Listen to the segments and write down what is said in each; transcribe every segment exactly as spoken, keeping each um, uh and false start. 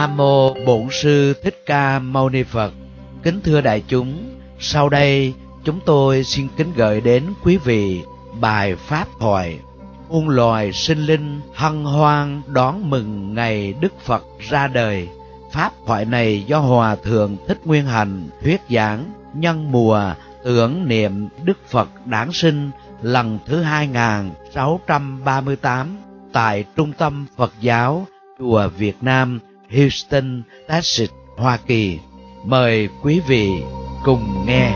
Nam Mô Bổn Sư Thích Ca Mâu Ni Phật. Kính thưa đại chúng, sau đây chúng tôi xin kính gửi đến quý vị bài pháp thoại Muôn loài sinh linh hân hoan đón mừng ngày Đức Phật ra đời. Pháp thoại này do Hòa Thượng Thích Nguyên Hạnh thuyết giảng nhân mùa tưởng niệm Đức Phật đản sinh lần thứ hai nghìn sáu trăm ba mươi tám tại Trung tâm Phật giáo Chùa Việt Nam, Houston, Texas, Hoa Kỳ. Mời quý vị cùng nghe.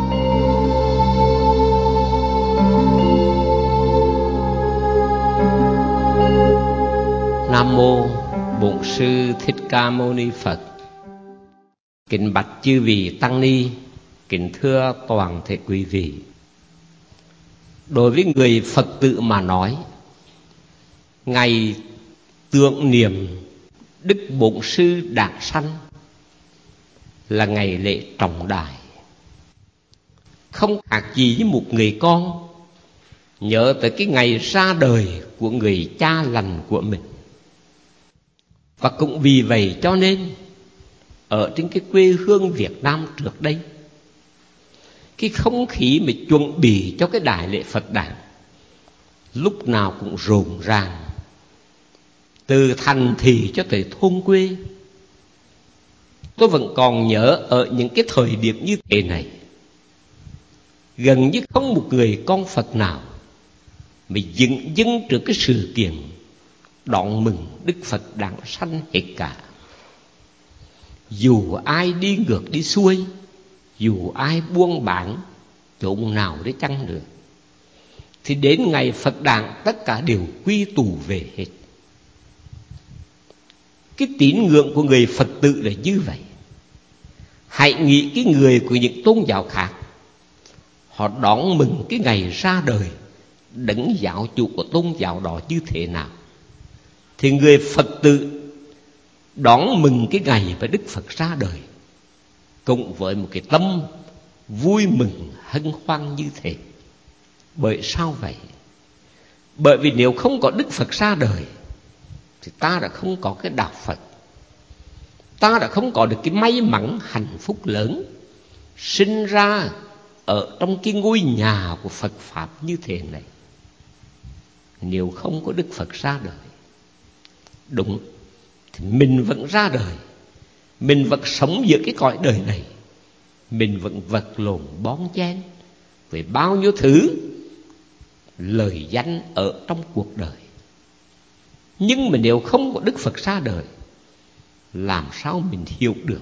Nam Mô Bổn Sư Thích Ca Mâu Ni Phật. Kính bạch chư vị tăng ni, kính thưa toàn thể quý vị. Đối với người Phật tử mà nói, ngày tưởng niệm Đức Bổn Sư đản sanh là ngày lễ trọng đại, không khác gì với một người con nhớ tới cái ngày ra đời của người cha lành của mình. Và cũng vì vậy cho nên ở trên cái quê hương Việt Nam trước đây, cái không khí mà chuẩn bị cho cái đại lễ Phật đản lúc nào cũng rộn ràng, từ thành thị cho tới thôn quê. Tôi vẫn còn nhớ ở những cái thời điểm như thế này, gần như không một người con Phật nào mà dừng dưng trước cái sự kiện đón mừng Đức Phật đản sanh hết cả. Dù ai đi ngược đi xuôi, dù ai buôn bán chỗ nào để chăng nữa, thì đến ngày Phật đản tất cả đều quy tụ về hết. Cái tín ngưỡng của người Phật tử là như vậy. Hãy nghĩ cái người của những tôn giáo khác, họ đón mừng cái ngày ra đời đấng giáo chủ của tôn giáo đó như thế nào, thì người Phật tử đón mừng cái ngày mà Đức Phật ra đời cùng với một cái tâm vui mừng hân hoan như thế. Bởi sao vậy? Bởi vì nếu không có Đức Phật ra đời thì ta đã không có cái đạo Phật, ta đã không có được cái may mắn hạnh phúc lớn sinh ra ở trong cái ngôi nhà của Phật Pháp như thế này. Nếu không có Đức Phật ra đời, đúng, thì mình vẫn ra đời, mình vẫn sống giữa cái cõi đời này, mình vẫn vật lộn bón chen với bao nhiêu thứ lời danh ở trong cuộc đời. Nhưng mà nếu không có Đức Phật ra đời, làm sao mình hiểu được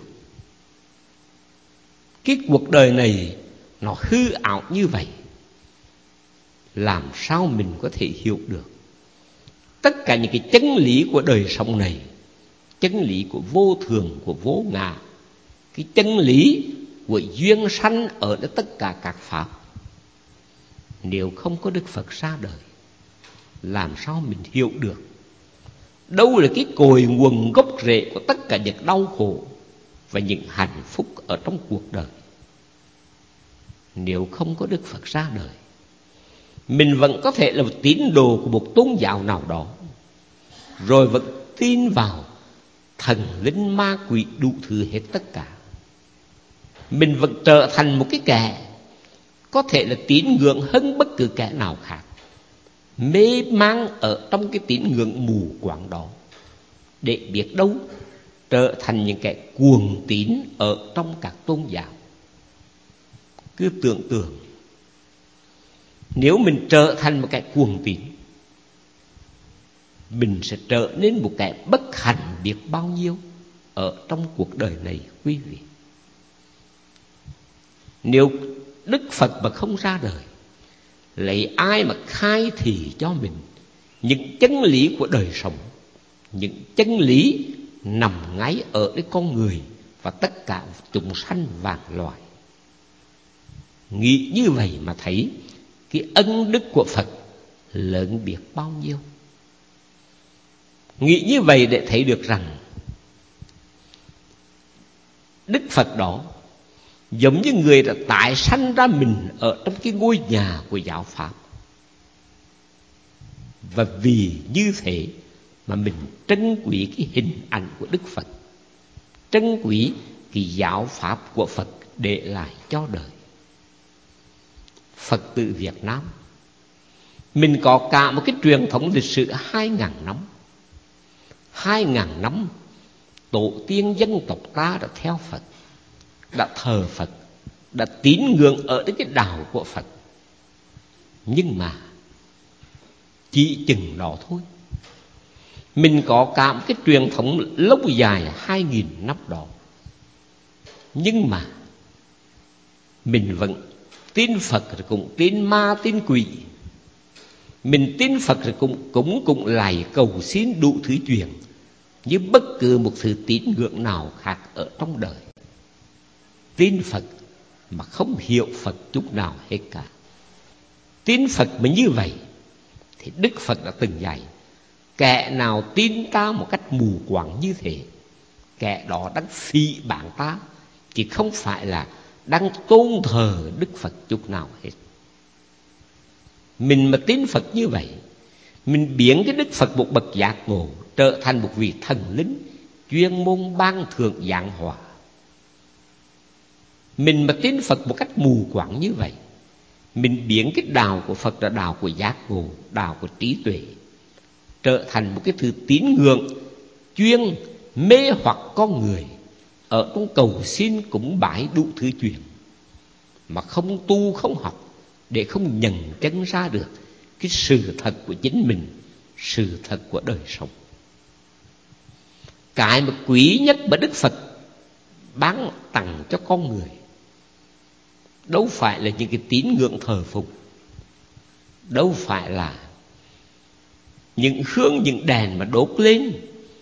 cái cuộc đời này nó hư ảo như vậy? Làm sao mình có thể hiểu được tất cả những cái chân lý của đời sống này, chân lý của vô thường, của vô ngã, cái chân lý của duyên sanh ở tất cả các pháp? Nếu không có Đức Phật ra đời, làm sao mình hiểu được đâu là cái cội nguồn gốc rễ của tất cả những đau khổ và những hạnh phúc ở trong cuộc đời? Nếu không có Đức Phật ra đời, mình vẫn có thể là một tín đồ của một tôn giáo nào đó, rồi vẫn tin vào thần linh ma quỷ đủ thứ hết tất cả. Mình vẫn trở thành một cái kẻ có thể là tín ngưỡng hơn bất cứ kẻ nào khác, mê mang ở trong cái tín ngưỡng mù quáng đó, để biết đâu trở thành những kẻ cuồng tín ở trong các tôn giáo. Cứ tưởng tượng, nếu mình trở thành một kẻ cuồng tín, mình sẽ trở nên một kẻ bất hạnh biết bao nhiêu ở trong cuộc đời này, quý vị. Nếu Đức Phật mà không ra đời, lấy ai mà khai thị cho mình những chân lý của đời sống, những chân lý nằm ngay ở cái con người và tất cả chúng sanh vạn loài? Nghĩ như vậy mà thấy cái ân đức của Phật lớn biết bao nhiêu. Nghĩ như vậy để thấy được rằng Đức Phật đó giống như người đã tái sanh ra mình ở trong cái ngôi nhà của giáo Pháp. Và vì như thế mà mình trân quý cái hình ảnh của Đức Phật. trân quý cái giáo pháp của Phật để lại cho đời. Phật tử Việt Nam mình có cả một cái truyền thống lịch sử hai ngàn năm. Hai ngàn năm tổ tiên dân tộc ta đã theo Phật, đã thờ Phật, đã tín ngưỡng ở đến cái đạo của Phật. Nhưng mà chỉ chừng đó thôi. Mình có cả một cái truyền thống lâu dài hai nghìn năm đó. Nhưng mà mình vẫn tin Phật rồi cũng tin ma tin quỷ. Mình tin Phật rồi cũng cũng cũng lại cầu xin đủ thứ chuyện như bất cứ một sự tín ngưỡng nào khác ở trong đời. Tin Phật mà không hiểu Phật chút nào hết cả. Tin Phật mà như vậy thì Đức Phật đã từng dạy: kẻ nào tin ta một cách mù quáng như thế, kẻ đó đang phỉ báng ta, chứ không phải là đang tôn thờ Đức Phật chút nào hết. Mình mà tin Phật như vậy, mình biến cái Đức Phật một bậc giác ngộ trở thành một vị thần linh chuyên môn ban thưởng giảng hòa. Mình mà tin Phật một cách mù quáng như vậy, mình biến cái đạo của Phật là đạo của giác ngộ, đạo của trí tuệ, trở thành một cái thứ tín ngưỡng chuyên mê hoặc con người ở trong cầu xin cúng bái đủ thứ chuyện, mà không tu không học để không nhận chân ra được cái sự thật của chính mình, sự thật của đời sống. Cái mà quý nhất mà Đức Phật ban tặng cho con người đâu phải là những cái tín ngưỡng thờ phụng, đâu phải là những hương những đèn mà đốt lên.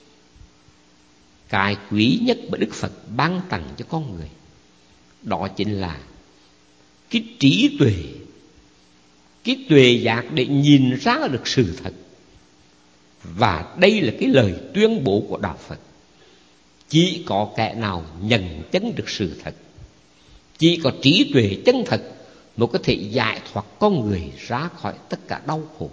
Cái quý nhất mà Đức Phật ban tặng cho con người đó chính là cái trí tuệ, cái tuệ giác để nhìn ra được sự thật. Và đây là cái lời tuyên bố của đạo Phật: chỉ có kẻ nào nhận chân được sự thật, chỉ có trí tuệ chân thật mới có thể giải thoát con người ra khỏi tất cả đau khổ.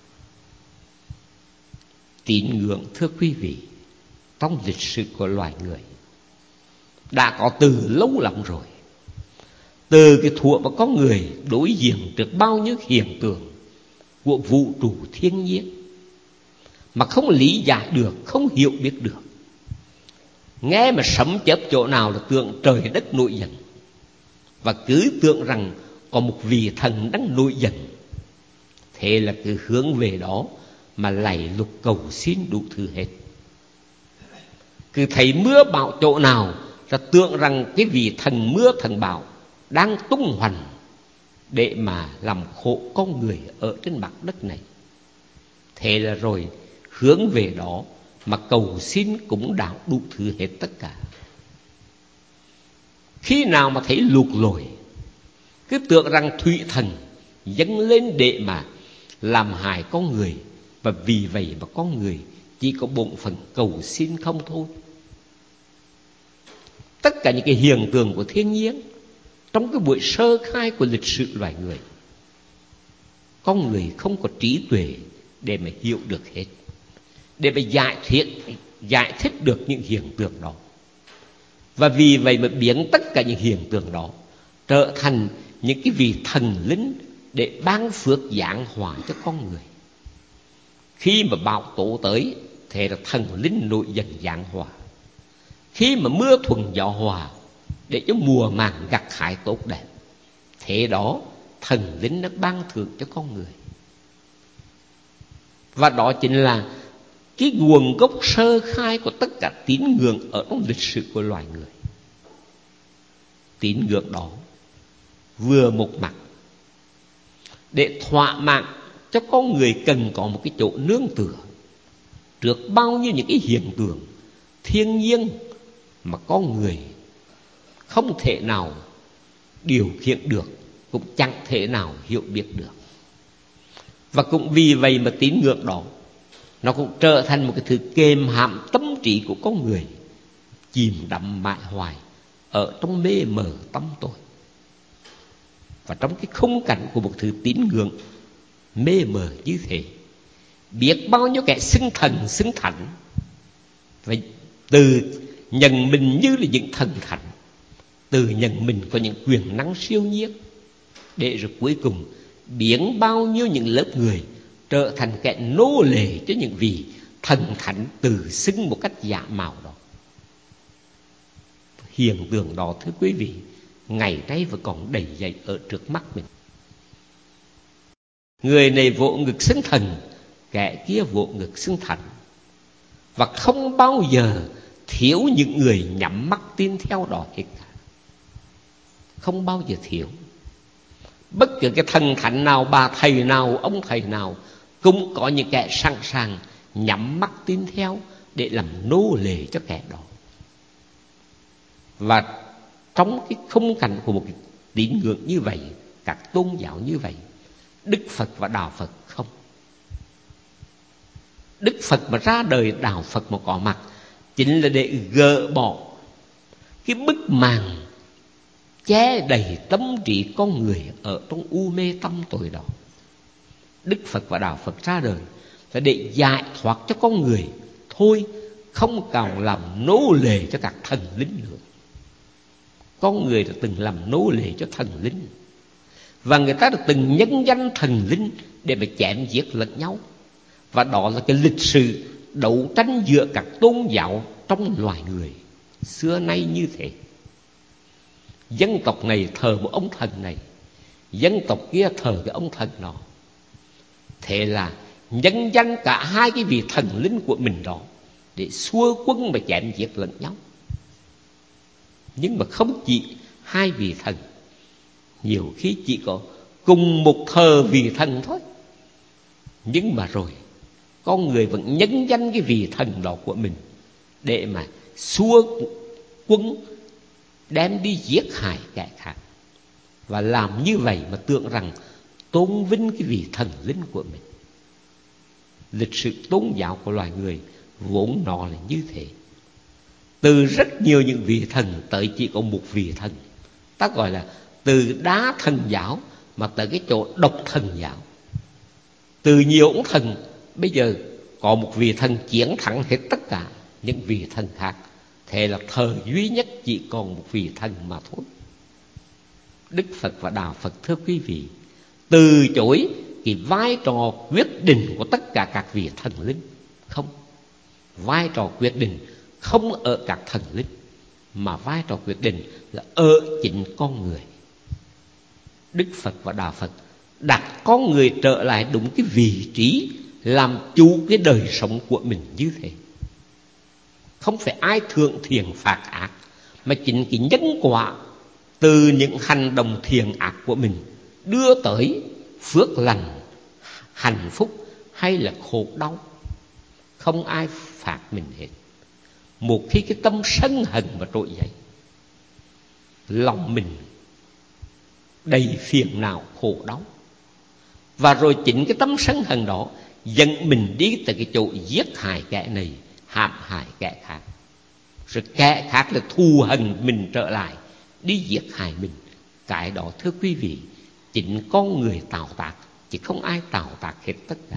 Tín ngưỡng, thưa quý vị, trong lịch sử của loài người đã có từ lâu lắm rồi. Từ cái thuở mà con người đối diện trước bao nhiêu hiện tượng của vũ trụ thiên nhiên mà không lý giải được, không hiểu biết được. Nghe mà sấm chớp chỗ nào là tưởng trời đất nổi giận, và cứ tưởng rằng có một vị thần đang nổi giận. Thế là cứ hướng về đó mà lạy lục cầu xin đủ thứ hết. Cứ thấy mưa bão chỗ nào là tưởng rằng cái vị thần mưa thần bão đang tung hoành để mà làm khổ con người ở trên mặt đất này. Thế là rồi hướng về đó mà cầu xin cũng đạo đủ thứ hết tất cả. Khi nào mà thấy lụt lội, cứ tưởng rằng thủy thần dâng lên để mà làm hại con người, và vì vậy mà con người chỉ có bổn phận cầu xin không thôi. Tất cả những cái hiện tượng của thiên nhiên trong cái buổi sơ khai của lịch sử loài người, con người không có trí tuệ để mà hiểu được hết, để mà giải thích, giải thích được những hiện tượng đó. Và vì vậy mà biến tất cả những hiện tượng đó trở thành những cái vị thần linh để ban phước giảng hòa cho con người. Khi mà bão tố tới, thế là thần linh nổi giận giảng hòa. Khi mà mưa thuận gió hòa để cho mùa màng gặt hái tốt đẹp, thế đó thần linh nó ban thưởng cho con người. Và đó chính là cái nguồn gốc sơ khai của tất cả tín ngưỡng ở trong lịch sử của loài người. Tín ngưỡng đó vừa một mặt để thỏa mãn cho con người cần có một cái chỗ nương tựa trước bao nhiêu những cái hiện tượng thiên nhiên mà con người không thể nào điều khiển được, cũng chẳng thể nào hiểu biết được. Và cũng vì vậy mà tín ngưỡng đó nó cũng trở thành một cái thứ kềm hãm tâm trí của con người, chìm đắm mãi hoài ở trong mê mờ tâm tối. Và trong cái khung cảnh của một thứ tín ngưỡng mê mờ như thế, biết bao nhiêu kẻ xưng thần xưng thánh, và từ nhận mình như là những thần thánh, từ nhận mình có những quyền năng siêu nhiên, để rồi cuối cùng biến bao nhiêu những lớp người trở thành kẻ nô lệ cho những vị thần thánh tự xưng một cách giả mạo đó. Hiện tượng đó, thưa quý vị, ngày nay vẫn còn đầy dậy ở trước mắt mình. Người này vỗ ngực xưng thần, kẻ kia vỗ ngực xưng thần, và không bao giờ thiếu những người nhắm mắt tin theo đó hết cả. Không bao giờ thiếu. Bất cứ cái thần thánh nào, bà thầy nào, ông thầy nào, cũng có những kẻ sẵn sàng nhắm mắt tin theo để làm nô lệ cho kẻ đó. Và trong cái khung cảnh của một cái tín ngưỡng như vậy, các tôn giáo như vậy, Đức Phật và Đạo Phật không. Đức Phật mà ra đời, Đạo Phật mà có mặt, chính là để gỡ bỏ cái bức màn che đầy tâm trí con người ở trong u mê tâm tội đó. Đức Phật và Đạo Phật ra đời là để giải thoát cho con người thôi, không còn làm nô lệ cho các thần linh nữa. Con người đã từng làm nô lệ cho thần linh, và người ta đã từng nhân danh thần linh để mà chém giết lẫn nhau. Và đó là cái lịch sử đấu tranh giữa các tôn giáo trong loài người xưa nay như thế. Dân tộc này thờ một ông thần này, dân tộc kia thờ cái ông thần đó. Thế là nhân danh cả hai cái vị thần linh của mình đó để xua quân và chém giết lẫn nhau. Nhưng mà không chỉ hai vị thần, nhiều khi chỉ có cùng một thờ vị thần thôi. Nhưng mà rồi con người vẫn nhân danh cái vị thần đó của mình để mà xua quân đem đi giết hại kẻ khác. Và làm như vậy mà tưởng rằng tôn vinh cái vị thần linh của mình. Lịch sử tôn giáo của loài người vốn nó là như thế. Từ rất nhiều những vị thần tới chỉ có một vị thần. Ta gọi là từ đá thần giáo mà tới cái chỗ độc thần giáo. Từ nhiều ông thần bây giờ có một vị thần chiến thắng hết tất cả những vị thần khác. Thế là thờ duy nhất chỉ còn một vị thần mà thôi. Đức Phật và Đạo Phật, thưa quý vị, từ chối cái vai trò quyết định của tất cả các vị thần linh. Không, vai trò quyết định không ở các thần linh, mà vai trò quyết định là ở chính con người. Đức Phật và Đạo Phật đặt con người trở lại đúng cái vị trí làm chủ cái đời sống của mình như thế. Không phải ai thượng thiện phạt ác, mà chính cái nhân quả từ những hành động thiện ác của mình đưa tới phước lành, hạnh phúc hay là khổ đau. Không ai phạt mình hết. Một khi cái tâm sân hận mà trỗi dậy, lòng mình đầy phiền não khổ đau, và rồi chính cái tâm sân hận đó dẫn mình đi tới cái chỗ giết hại kẻ này, hãm hại kẻ khác. Rồi kẻ khác là thù hận mình trở lại đi giết hại mình. Cái đó, thưa quý vị, chính con người tạo tác, chứ không ai tạo tác hết tất cả.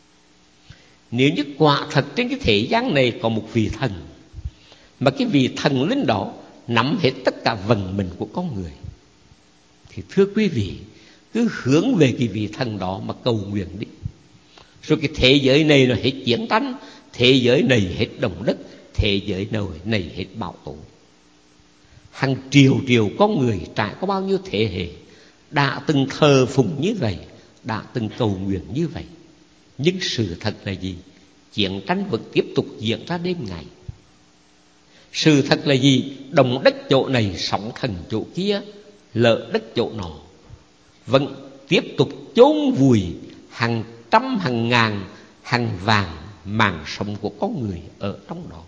Nếu như quả thật trên cái thế gian này có một vị thần, mà cái vị thần linh đó nắm hết tất cả vận mệnh của con người, thì thưa quý vị, cứ hướng về cái vị thần đó mà cầu nguyện đi. Rồi cái thế giới này nó hết chiến tranh, thế giới này hết động đất, thế giới này hết bão tố. Hàng triệu triệu con người trải qua bao nhiêu thế hệ đã từng thờ phụng như vậy, đã từng cầu nguyện như vậy. Nhưng sự thật là gì? Chiến tranh vẫn tiếp tục diễn ra đêm ngày. Sự thật là gì? Động đất chỗ này, sóng thần chỗ kia, lở đất chỗ nọ, vẫn tiếp tục chôn vùi hàng trăm, hàng ngàn, hàng vàng mạng sống của con người ở trong đó.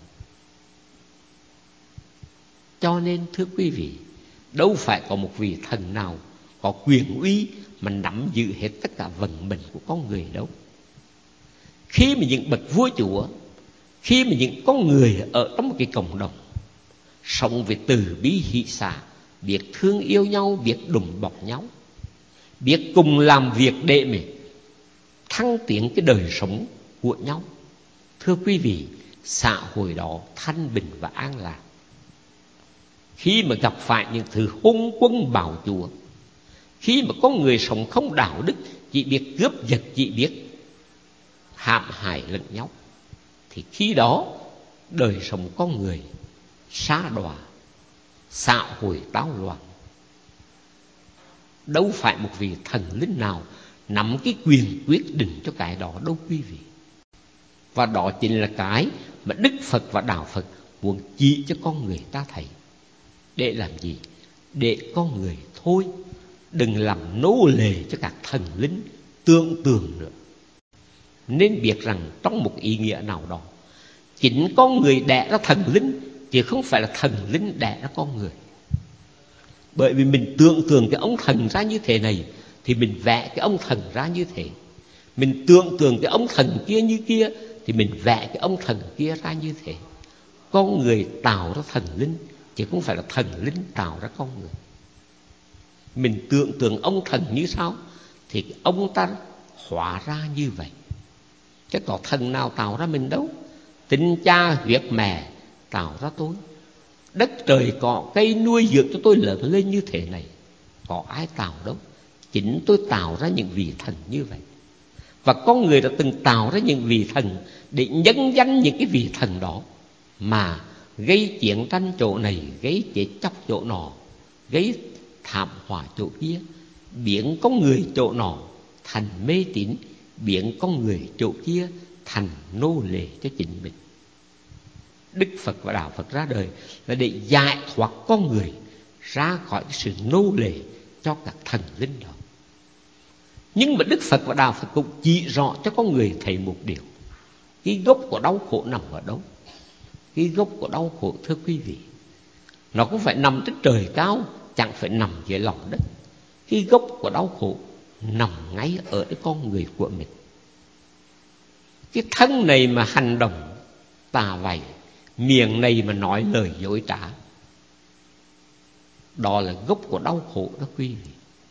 Cho nên thưa quý vị, đâu phải có một vị thần nào có quyền uy mà nắm giữ hết tất cả vận mệnh của con người đâu. Khi mà những bậc vua chúa, khi mà những con người ở trong một cái cộng đồng sống về từ bi hỷ xả, biết thương yêu nhau, biết đùm bọc nhau, biết cùng làm việc để mà thăng tiến cái đời sống của nhau, thưa quý vị, xã hội đó thanh bình và an lạc. khi mà gặp phải những thứ hung quân bạo chúa, khi mà có người sống không đạo đức, chỉ biết cướp giật, chỉ biết hãm hại lẫn nhau, thì khi đó đời sống con người sa đọa, xã hội táo loạn. Đâu phải một vị thần linh nào nắm cái quyền quyết định cho cái đó đâu quý vị. Và đó chính là cái mà Đức Phật và Đạo Phật muốn chỉ cho con người ta thấy. Để làm gì? Để con người thôi đừng làm nô lệ cho các thần linh tưởng tượng nữa. Nên biết rằng trong một ý nghĩa nào đó, chính con người đẻ ra thần linh, chứ không phải là thần linh đẻ ra con người. Bởi vì mình tưởng tượng cái ông thần ra như thế này, thì mình vẽ cái ông thần ra như thế. Mình tưởng tượng cái ông thần kia như kia, thì mình vẽ cái ông thần kia ra như thế. Con người tạo ra thần linh, chứ không phải là thần linh tạo ra con người. Mình tưởng tượng ông thần như sao, thì ông ta hóa ra như vậy. Chứ có thần nào tạo ra mình đâu. Tinh cha huyết mẹ tạo ra tôi. Đất trời cỏ cây nuôi dưỡng cho tôi lớn lên như thế này, có ai tạo đâu. Chính tôi tạo ra những vị thần như vậy. Và con người đã từng tạo ra những vị thần để nhân danh những cái vị thần đó mà gây chiến tranh chỗ này, gây chết chóc chỗ nọ, gây thảm họa chỗ kia, biến con người chỗ nọ thành mê tín, biến con người chỗ kia thành nô lệ cho chính mình. Đức Phật và Đạo Phật ra đời là để giải thoát con người ra khỏi sự nô lệ cho các thần linh đó. Nhưng mà Đức Phật và Đạo Phật cũng chỉ rõ cho con người thấy một điều: cái gốc của đau khổ nằm ở đâu? Cái gốc của đau khổ, thưa quý vị, nó không phải nằm trên trời cao, chẳng phải nằm dưới lòng đất. Cái gốc của đau khổ nằm ngay ở cái con người của mình. Cái thân này mà hành động tà vầy, miệng này mà nói lời dối trá, đó là gốc của đau khổ đó quý vị.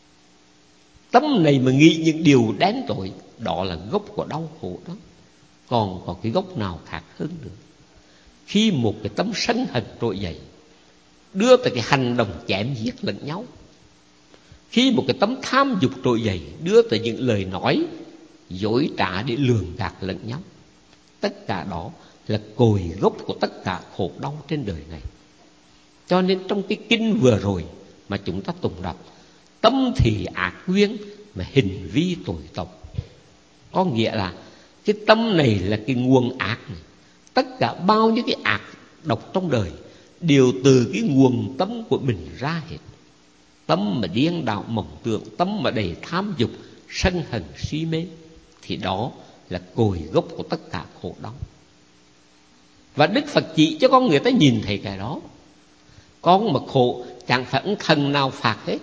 Tâm này mà nghĩ những điều đen tối, đó là gốc của đau khổ đó. Còn có cái gốc nào khác hơn nữa? Khi một cái tâm sân hận trỗi dậy, đưa tới cái hành động chém giết lẫn nhau. Khi một cái tâm tham dục trỗi dậy, đưa tới những lời nói dối trá để lường gạt lẫn nhau. Tất cả đó là cội gốc của tất cả khổ đau trên đời này. Cho nên trong cái kinh vừa rồi mà chúng ta tụng đọc, tâm thì ác nguyên mà hình vi tội tộc, có nghĩa là cái tâm này là cái nguồn ác này. Tất cả bao nhiêu cái ác độc trong đời đều từ cái nguồn tâm của mình ra hết. Tâm mà điên đạo mộng tưởng, tâm mà đầy tham dục, sân hận si mê, thì đó là cội gốc của tất cả khổ đau. Và Đức Phật chỉ cho con người ta nhìn thấy cái đó. Con mà khổ chẳng phải ông thần nào phạt hết.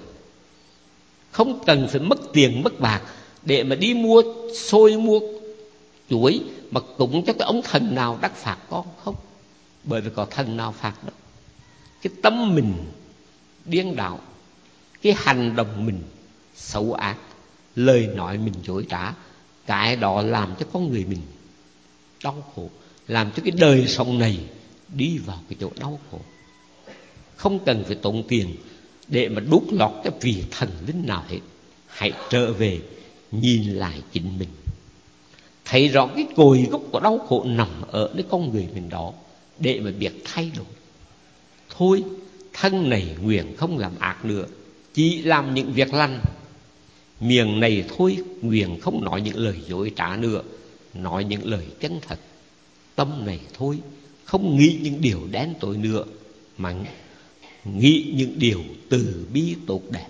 Không cần phải mất tiền mất bạc để mà đi mua xôi mua chuối mà cúng cho cái ông thần nào đắc phạt con không. Bởi vì có thần nào phạt đâu. Cái tâm mình điên đạo, cái hành động mình xấu ác, lời nói mình dối trá, cái đó làm cho con người mình đau khổ, làm cho cái đời sống này đi vào cái chỗ đau khổ. Không cần phải tốn tiền để mà đút lót cái vị thần linh nào hết. Hãy trở về nhìn lại chính mình, thấy rõ cái cội gốc của đau khổ nằm ở nơi con người mình đó, để mà biết thay đổi. Thôi, thân này nguyện không làm ác nữa, chỉ làm những việc lành. Miệng này thôi nguyện không nói những lời dối trá nữa, nói những lời chân thật. Tâm này thôi không nghĩ những điều đen tối nữa, mà nghĩ những điều từ bi tốt đẹp.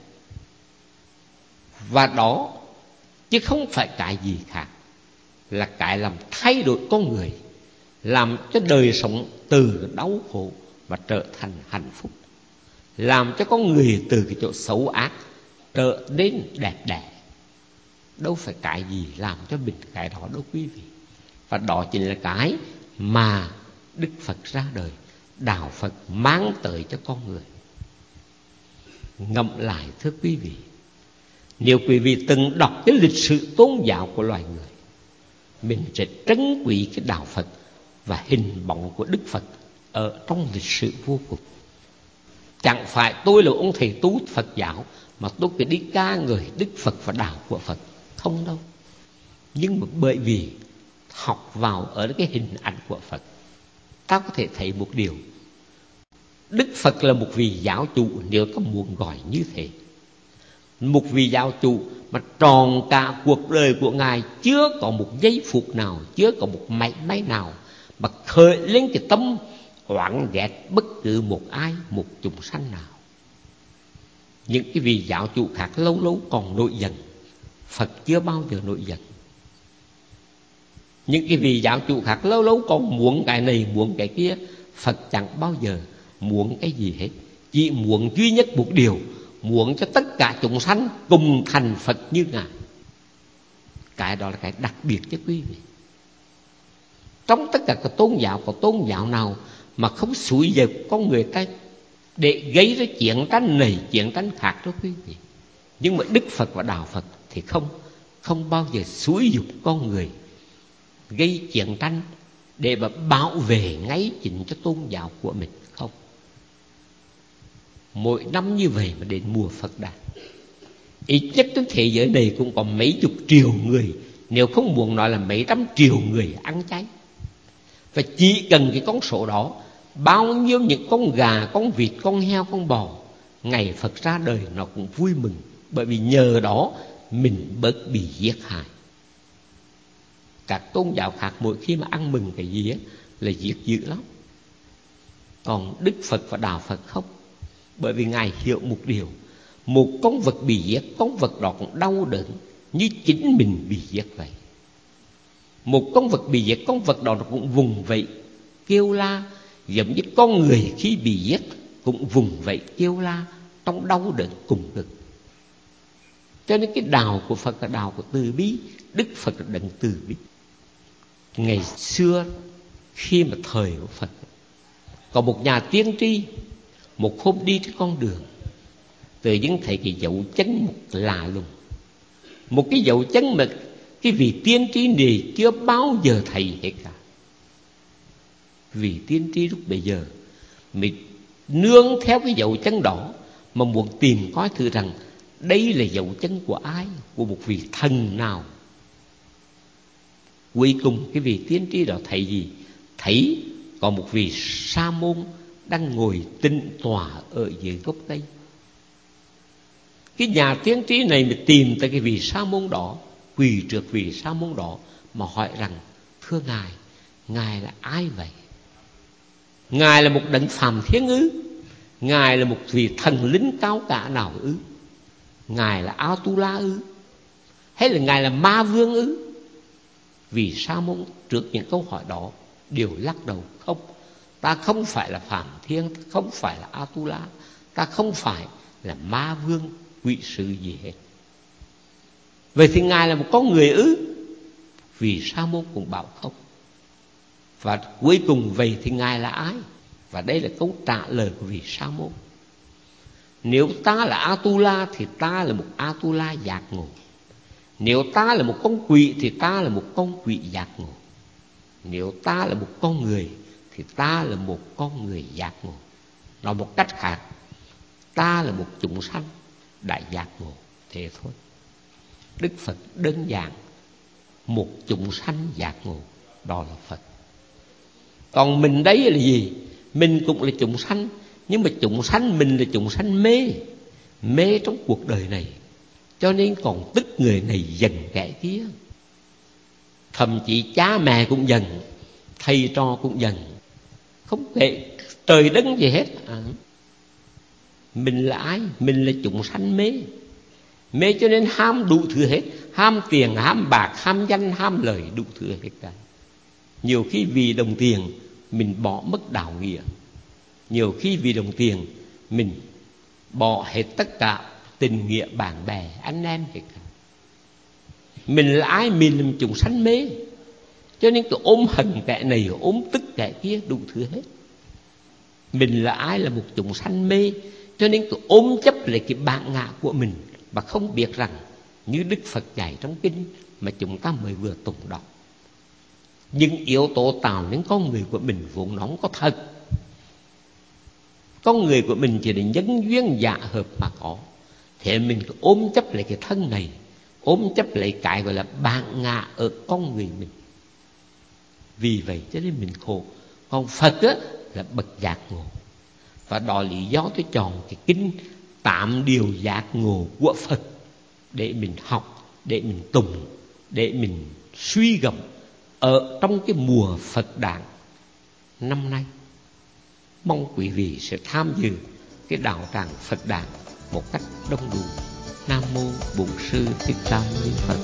Và đó chứ không phải cái gì khác, là cái làm thay đổi con người, làm cho đời sống từ đau khổ mà trở thành hạnh phúc, làm cho con người từ cái chỗ xấu ác trở nên đẹp đẽ. Đâu phải cái gì làm cho mình cái đó đâu quý vị. Và đó chính là cái mà Đức Phật ra đời, Đạo Phật mang tới cho con người. Ngẫm lại thưa quý vị, nếu quý vị từng đọc cái lịch sử tôn giáo của loài người, mình sẽ trân quý cái Đạo Phật và hình bóng của Đức Phật ở trong lịch sử vô cùng. Chẳng phải tôi là ông thầy tu Phật giáo mà tôi cứ đi ca ngợi Đức Phật và đạo của Phật. Không đâu. Nhưng mà bởi vì học vào ở cái hình ảnh của Phật, ta có thể thấy một điều. Đức Phật là một vị giáo chủ, nếu ta muốn gọi như thế. Một vị giáo chủ mà tròn cả cuộc đời của Ngài, chưa có một giây phút nào, chưa có một mảy may nào mà khởi lên cái tâm oán ghét bất cứ một ai, một chúng sanh nào. Những cái vị giáo chủ khác lâu lâu còn nổi giận, Phật chưa bao giờ nổi giận. Những cái vị giáo chủ khác lâu lâu còn muốn cái này, muốn cái kia, Phật chẳng bao giờ muốn cái gì hết. Chỉ muốn duy nhất một điều, muốn cho tất cả chúng sanh cùng thành Phật như Ngài. Cái đó là cái đặc biệt chứ quý vị. Trong tất cả các tôn giáo, có tôn giáo nào mà không xúi giục con người ta để gây ra chiến tranh này, chiến tranh khác đó quý vị. Nhưng mà Đức Phật và đạo Phật thì không, không bao giờ xúi giục con người gây chiến tranh để mà bảo vệ ngay chính cho tôn giáo của mình. Không. Mỗi năm như vậy mà đến mùa Phật đản, ít nhất trên thế giới này cũng có mấy chục triệu người, nếu không muốn nói là mấy trăm triệu người ăn chay. Và chỉ cần cái con số đó, bao nhiêu những con gà, con vịt, con heo, con bò, ngày Phật ra đời nó cũng vui mừng. Bởi vì nhờ đó mình bớt bị giết hại. Các tôn giáo khác mỗi khi mà ăn mừng cái gì á là giết dữ lắm. Còn Đức Phật và đạo Phật không. Bởi vì Ngài hiểu một điều, một con vật bị giết, con vật đó cũng đau đớn như chính mình bị giết vậy. Một con vật bị giết, con vật đó nó cũng vùng vẫy kêu la, giống như con người khi bị giết cũng vùng vẫy kêu la trong đau đớn cùng cực. Cho nên cái đạo của Phật là đạo của từ bi. Đức Phật là đấng từ bi. Ngày xưa khi mà thời của Phật, có một nhà tiên tri, một hôm đi trên con đường, tự nhiên thấy cái dấu chân một lạ lùng. Một cái dấu chân mà cái vị tiên tri này chưa bao giờ thấy hết cả. Vị tiên tri lúc bấy giờ mình nương theo cái dấu chân đó mà muốn tìm coi thử rằng đây là dấu chân của ai, của một vị thần nào. Cuối cùng cái vị tiên tri đó thấy gì? Thấy có một vị sa môn đang ngồi tĩnh tọa ở dưới gốc cây. Cái nhà tiên tri này mới tìm tới cái vị sa môn đó, quỳ trước vị sa môn đó mà hỏi rằng: thưa Ngài, Ngài là ai vậy? Ngài là một đấng phàm thiên ư? Ngài là một vị thần linh cao cả nào ư? Ngài là Atula ư? Hay là Ngài là Ma Vương ư? Vì sa môn trước những câu hỏi đó đều lắc đầu: không, ta không phải là Phạm Thiên, không phải là Atula, ta không phải là Ma Vương, quỷ sự gì hết. Vậy thì Ngài là một con người ư? Vì sa môn cũng bảo không. Và cuối cùng vậy thì Ngài là ai? Và đây là câu trả lời của vị sa môn. Nếu ta là Atula thì ta là một Atula giác ngộ. Nếu ta là một con quỷ thì ta là một con quỷ giác ngộ. Nếu ta là một con người thì ta là một con người giác ngộ. Nói một cách khác, ta là một chúng sanh đã giác ngộ. Thế thôi. Đức Phật đơn giản, một chúng sanh giác ngộ, đó là Phật. Còn mình đấy là gì? Mình cũng là chúng sanh, nhưng mà chúng sanh mình là chúng sanh mê, mê trong cuộc đời này, cho nên còn tức người này giận kẻ kia. Thậm chí cha mẹ cũng giận, thầy trò cũng giận, không kể trời đất gì hết. À, mình là ai? Mình là chúng sanh mê, mê cho nên ham đủ thứ hết, ham tiền, ham bạc, ham danh, ham lời, đủ thứ hết cả. Nhiều khi vì đồng tiền mình bỏ mất đạo nghĩa. Nhiều khi vì đồng tiền mình bỏ hết tất cả tình nghĩa bạn bè, anh em hết cả. Mình là ai? Mình là một chúng sanh mê, cho nên cứ ôm hận kẻ này, ôm tức kẻ kia, đủ thứ hết. Mình là ai? Là một chúng sanh mê, cho nên cứ ôm chấp lại cái bản ngã của mình, mà không biết rằng như Đức Phật dạy trong kinh mà chúng ta mới vừa tụng đọc, những yếu tố tạo nên con người của mình vốn nó không có thật. Con người của mình chỉ là nhân duyên dạ hợp mà có. Thế mình cứ ôm chấp lại cái thân này, ôm chấp lại cái gọi là bản ngã ở con người mình. Vì vậy cho nên mình khổ. Còn Phật á, là bậc giác ngộ. Và đó lý do tôi chọn cái kinh Tám điều giác ngộ của Phật để mình học, để mình tùng, để mình suy gẫm ở trong cái mùa Phật đản năm nay. Mong quý vị sẽ tham dự cái đạo tràng Phật đản một cách đông đủ. Nam mô Bổn Sư Thích Ca Mâu Ni Phật.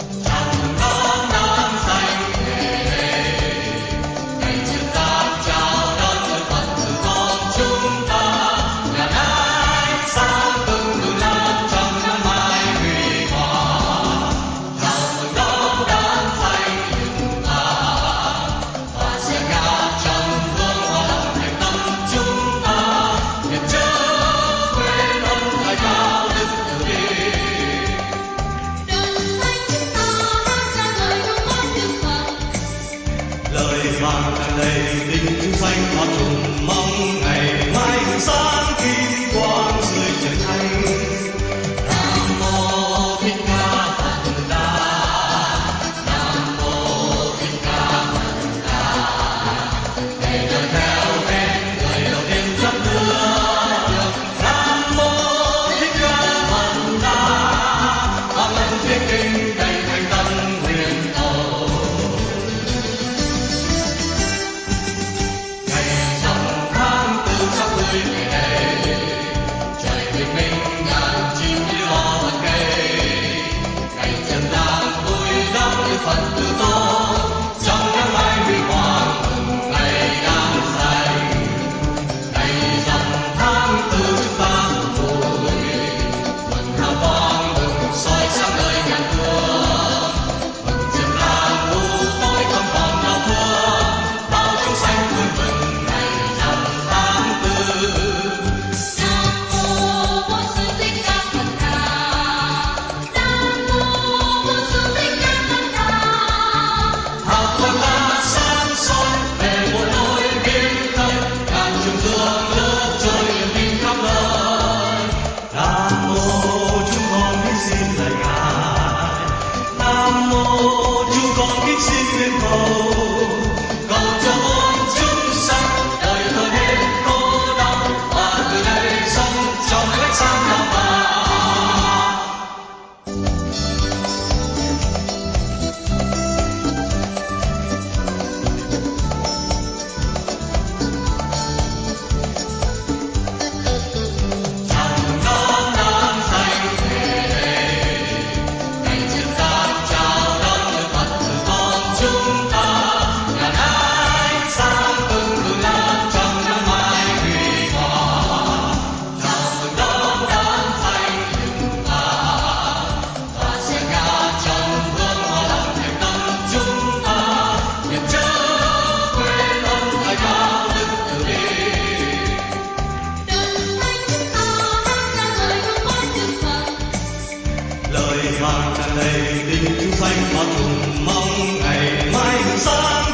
Lời vàng tràn đầy tình chúng sanh và cùng mong ngày mai sáng.